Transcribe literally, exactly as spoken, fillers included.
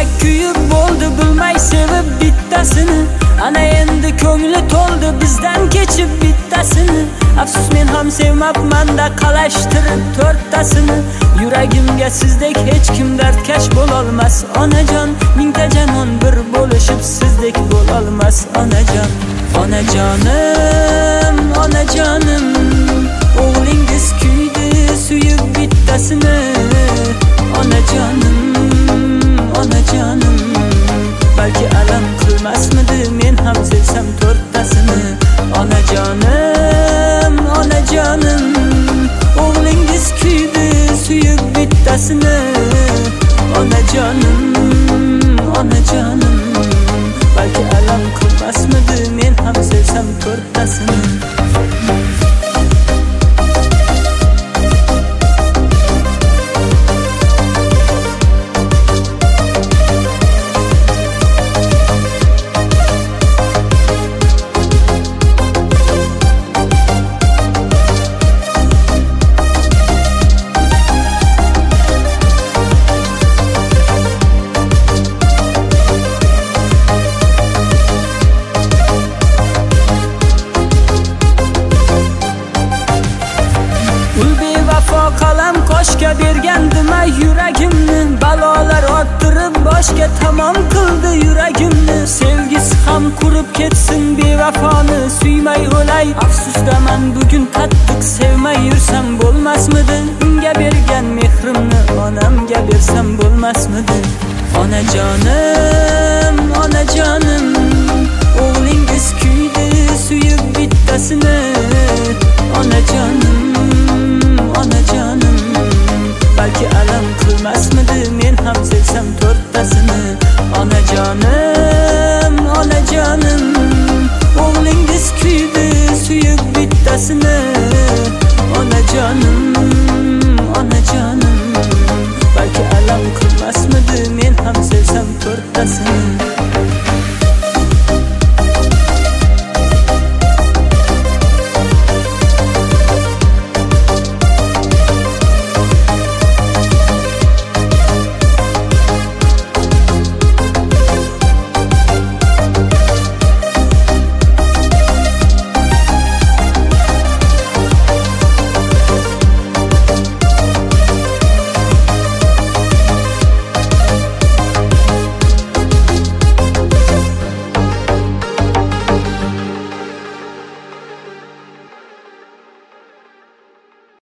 yurak kuyib bo'ldi bilmay sevib bittasini. Ana endi ko'ngli to'ldi bizdan kechib bittasini. Afsus men ham sevmabman-da qalashtirib to'rttasini. Yuragimga sizdek hech kim dardkash bo'lolmas onajon. Mingta janon bir bo'lishib sizdek bo'lolmas onajon. Onajonim, onajonim, o'g'lingiz kuydi suyib bittasini. Onajonim, onajonim, balki alam qilmasmidi men ham sevsam to'rttasini. Onajonim, onajonim, o'g'lingiz kuydi suyib bittasini. Onajonim, onajonim, balki alam qilmasmidi men ham sevsam to'rttasini. Qalam qoshga bergandim ay yuragimni. Balolar orttirib boshga tamom qildi yuragimni. Sevgisi ham qurib ketsin bevafoni suymay o'lay. Afsusdaman bugun qattiq sevmay yursam bo'lmasmidi? Unga bergan mehrimni onamga bersam bo'lmasmidi? Onajonim, onajonim, o'g'lingiz kuydi suyib bittasini. Onajonim,